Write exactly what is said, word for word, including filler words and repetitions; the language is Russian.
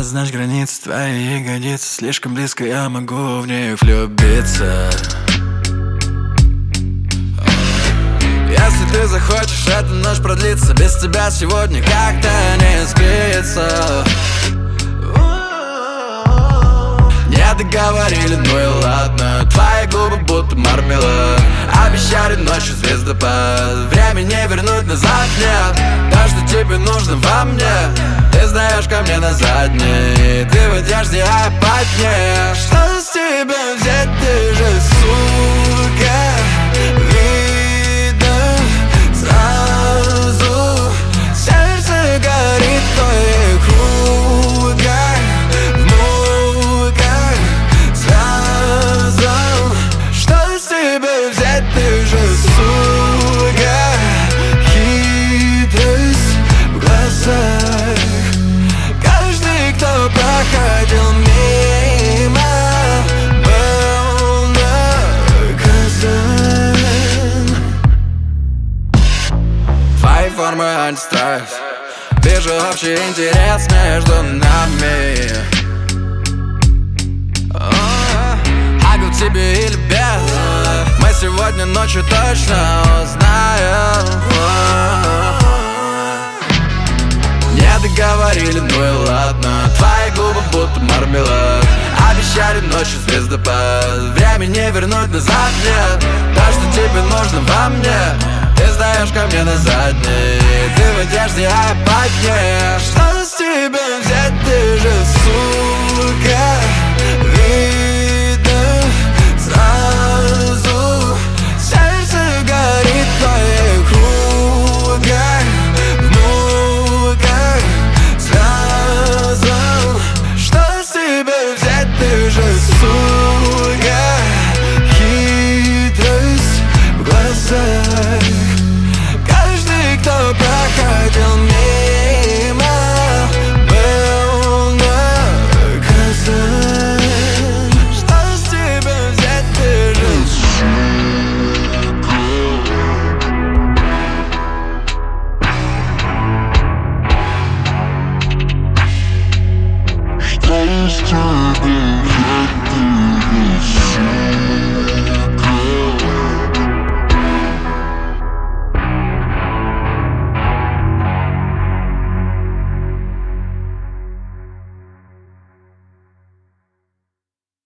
обозначь границы твои ягодицы. Слишком близко, я могу в них влюбиться. Если ты захочешь, эта ночь продлится. Без тебя сегодня как-то не спится. Не договорили, ну и ладно. Твои губы будто мармелад. Обещали ночью звездопад. Время не вернуть назад, нет. То, что тебе нужно во мне, ты знаешь ко мне на задней. Ты в одежде, а я под ней. Что с тебя взять, ты же сука. Видно сразу. Сердце горит в твоих руках. В муках сразу. Что с тебя взять, ты же сука. Хитрость в глазах. Каждый, кто проходил мимо, был наказан. Твои формы антистресс. Вижу общий интерес между нами. Агл тебе или без, мы сегодня ночью точно узнаем. Не договорили, ну и ладно. Твои губы будто мармелад. Обещали ночью звездопад. Время не вернуть назад, нет. То, что тебе нужно во мне, ты знаешь ко мне на задней. Ты в одежде, а я под ней. Что с тебя взять, ты же сука.